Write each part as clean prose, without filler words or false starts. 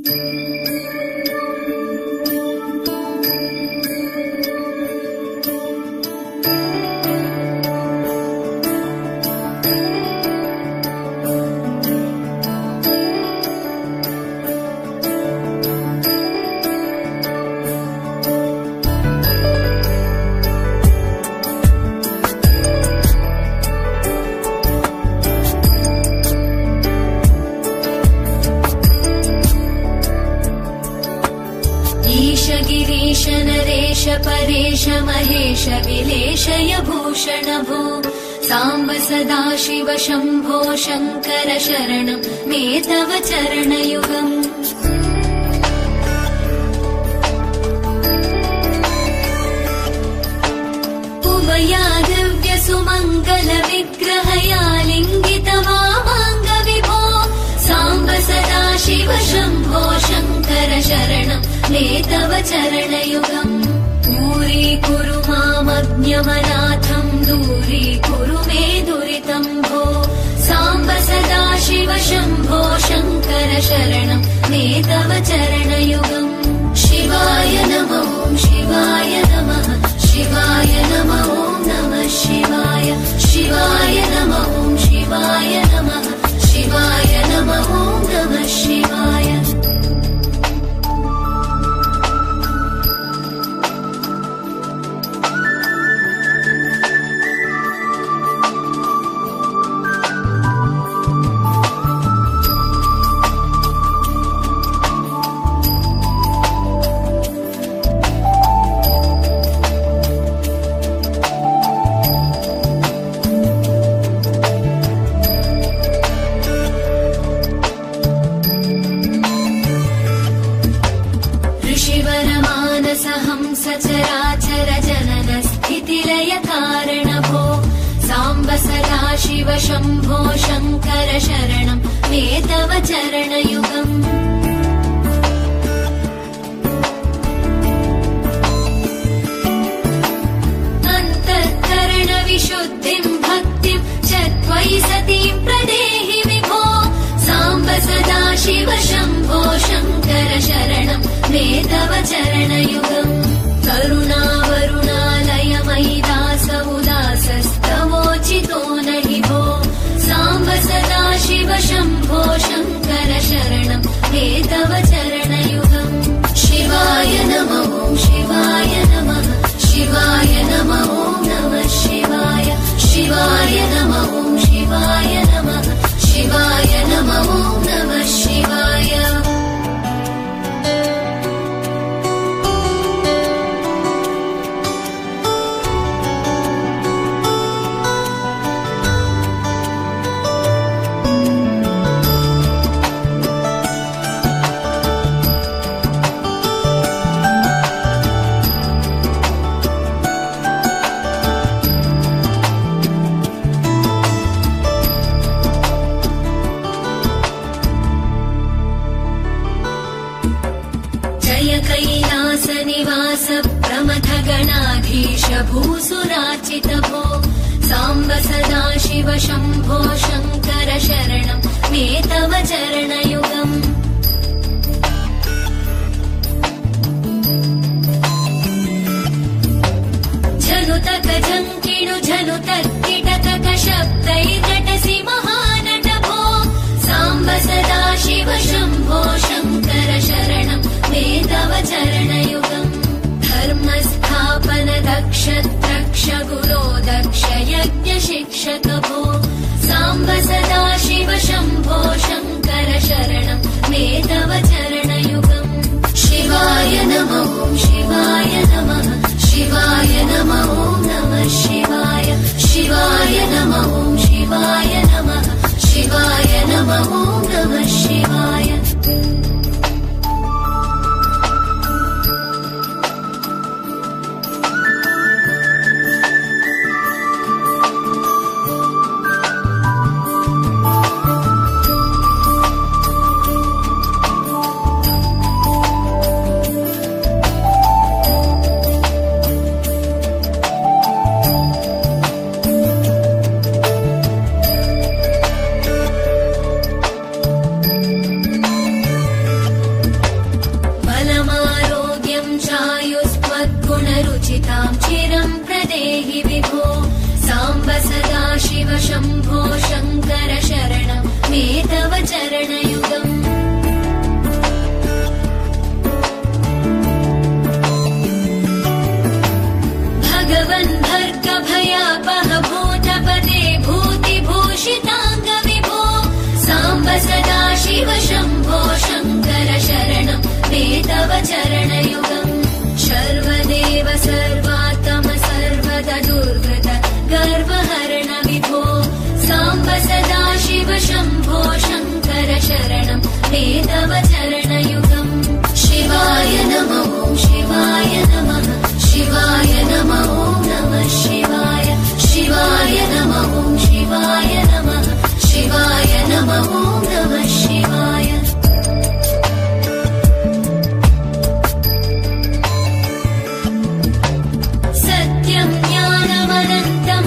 गिरीश नरेश परेश महेश विलेशय भूषण भो साम्ब सदाशिव शम्भो शङ्कर शरणं मे तव चरणयुगम् उमया दिव्य सुमङ्गल विग्रहया लिङ्गित वामाङ्ग विभो साम्ब सदाशिव शम्भो शङ्कर शरणं मे तव चरणयुगम् दूरीकुरु मामज्ञमनाथम् दूरीकुरु मे दुरितं भो साम्ब सदाशिव शम्भो शङ्कर शरणं मे तव चरणयुगम् शिवाय नमो शिवाय नमः शिवाय नमो नमः शिवाय शिवाय नमो शिवाय नमः शिवाय नमो नमः शिवाय सचराचर जनन स्थितिलय कारण भो साम्ब सदाशिव शम्भो शङ्कर शरणं मे तव चरणयुगम् अन्तःकरण विशुद्धिं भक्तिं च त्वयि सतीं प्रदेहि विभो साम्ब सदाशिव शम्भो शङ्कर शरणं मे तव चरणयुगम् करुणावरुणालय मयि दास उदासस्तवोचितो नहि भो साम्ब सदाशिव शम्भो शङ्कर शरणं मे तव चरणयुगम् शिवाय नमो शिवाय नमः शिवाय नमो नमः शिवाय शिवाय नमो शिवाय नमः शिवाय नमो नमः शिवाय कैलासनिवास प्रमथ गणाधीश भूसुराचित भो साम्ब सदाशिव शम्भो शङ्कर शरणं मे तव चरणयुगम् झनुतक झङ्किणु झनुतर्किटतक शब्दैर्नटसि महानट भो साम्ब सदाशिव शम्भो शङ्कर शरणं मे तव चरणयुगम् धर्मस्थापन दक्ष द्रक्ष गुरो दक्ष यज्ञ शिक्षक भो साम्ब सदाशिव शम्भो शङ्कर शरणं मे तव चरणयुगम् शिवाय नमो शिवाय नमः शिवाय नमो नमः शिवाय शिवाय नमो शिवाय नमः शिवाय नमो नमः शिवाय मां चिरं प्रदेहि विभो साम्ब सदा शिव शम्भो शङ्कर शरणं मे तव चरणयुगम् भगवन् भर्ग भयापह भूतपते भूतिभूषिताङ्ग विभो साम्ब सदा शिव शम्भो शङ्कर शरणं मे तव चरणयुगम् सर्वदेव सर्वात्म सर्वदा दुर्गत गर्वहरण विभो साम्ब सदा शिव शम्भो शङ्कर शरणं मे तव चरणयुगम् शिवाय नमो शिवाय नमः शिवाय नमो नमः शिवाय शिवाय नमो शिवाय नमः शिवाय नमो नमः शिवाय सत्यं ज्ञानमनन्तं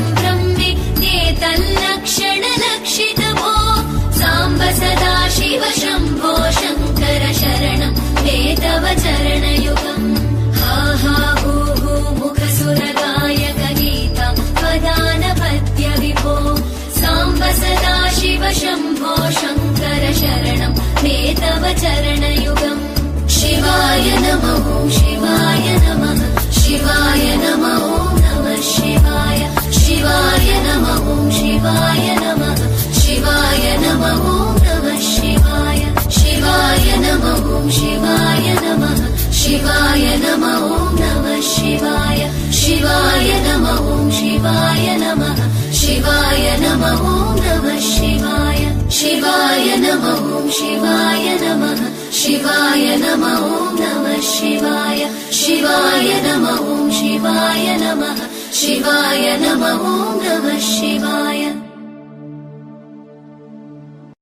ब्रह्मेतल्लक्षणलक्षितभो साम्ब सदा शिव शम्भो शङ्कर शरणं मे तव चरणयुगम् हा हा हू हू मुखसुरगायक गीता वदानपद्य विभो साम्ब सदा शिव शम्भो शङ्कर शरणं मे तव चरणयुगम् शिवाय नमो शिवाय नमः शिवाय नमो नमः शिवाय शिवाय नमो शिवाय नमः शिवाय नमो नमः शिवाय शिवाय नमो शिवाय नमः शिवाय नमो नमः शिवाय शिवाय नमो शिवाय नमः शिवाय नमो नमः शिवाय शिवाय नमो शिवाय नमः शिवाय नमो नमः शिवाय शिवाय नमो शिवाय नमः शिवाय नमो नमः